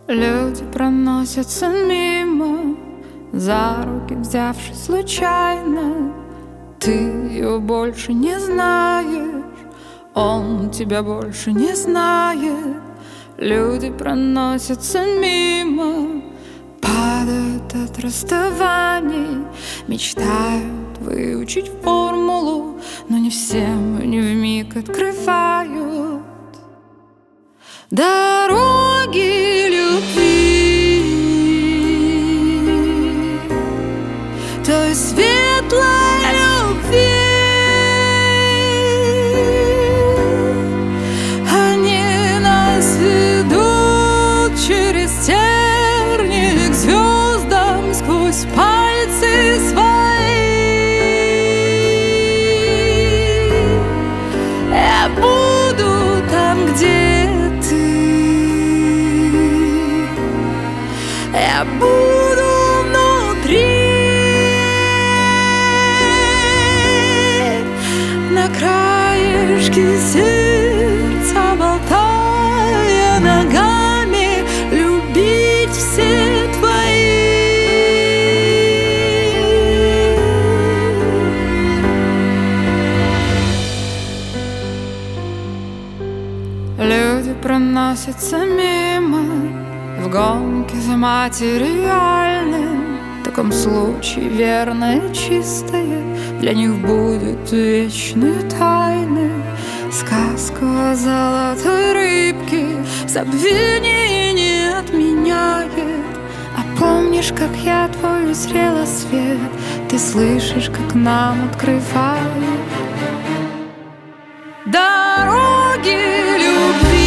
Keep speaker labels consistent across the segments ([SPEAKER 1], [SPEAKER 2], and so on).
[SPEAKER 1] Люди проносятся мимо, за руки взявшись случайно. Ты его больше не знаешь, он тебя больше не знает. Люди проносятся мимо, падают от расставаний, мечтают выучить формулу, но не всем и не вмиг открывают дороги любви, той светлой любви. Они нас ведут через тернии к звездам, сквозь пальцы свои. Я буду там, где я буду внутри, на краешке сердца болтая ногами, любить все твои. Люди проносятся мимо в гонке за материальным. В таком случае верное и чистое для них будет вечной тайной. Сказку о золотой рыбке забвение не отменяет. А помнишь, как я твой узрела свет? Ты слышишь, как нам открывают дороги любви.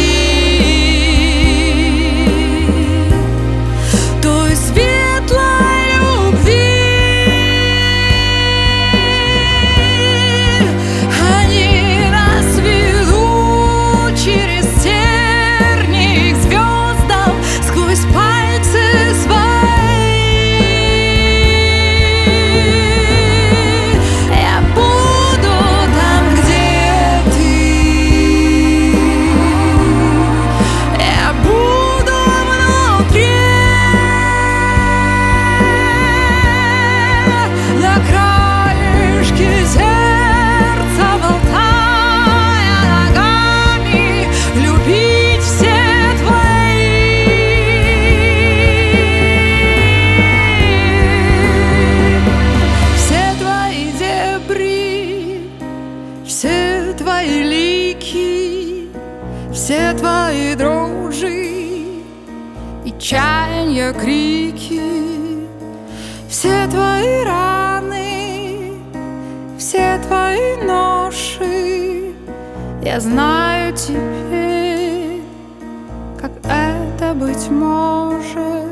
[SPEAKER 1] Все твои лики, все твои дрожи и чаяния, крики, все твои раны, все твои ноши. Я знаю теперь, как это быть может.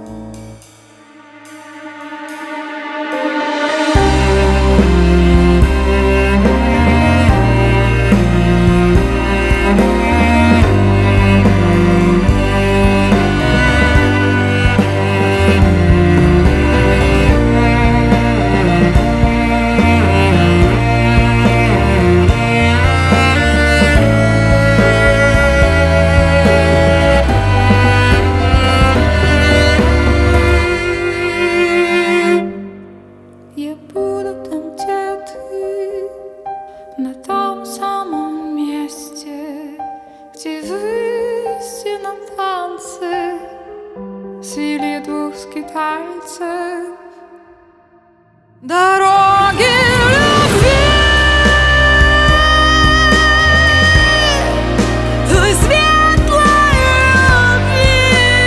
[SPEAKER 1] Я буду там, где ты, на том самом месте, где в истинном танце свели двух скитальцев дороги любви. Той светлой любви.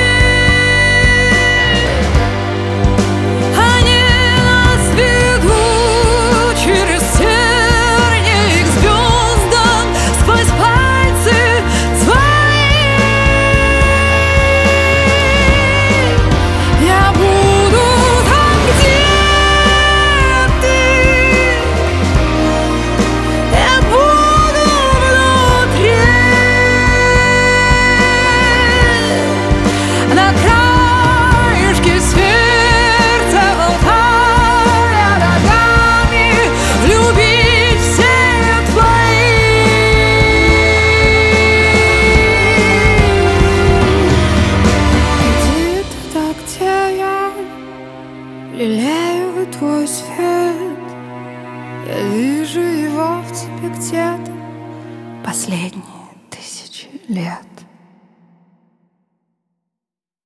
[SPEAKER 1] Они нас ведут через тернии к звездам, сквозь пальцы твои. Я буду там, где ты. лелею твой свет. Я вижу его в тебе где-то последние 1000 лет.